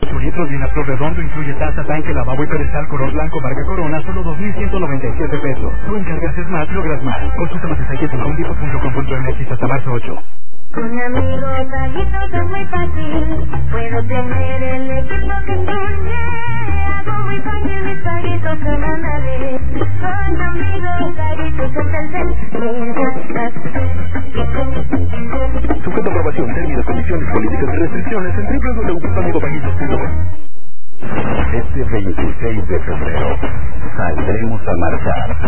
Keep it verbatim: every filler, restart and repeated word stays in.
ocho litros Vinapro Redondo incluye taza, tanque, lavabo y pedestal color blanco marca Corona, solo dos mil ciento noventa y siete pesos. Tú encargas Smart, logras más. Consulta más detalles en home depot punto com punto m x hasta marzo ocho. Con amigos, amiguitos es muy fácil. Puedo tener el equipo que encuentre. Hago muy fácil mis paguitos semanales. Con amigos, paguitos es el cel. Sujeto a aprobación, términos, condiciones, políticas y restricciones en w w w punto amigo paguitos punto com. Este veintiséis de febrero saldremos a marchar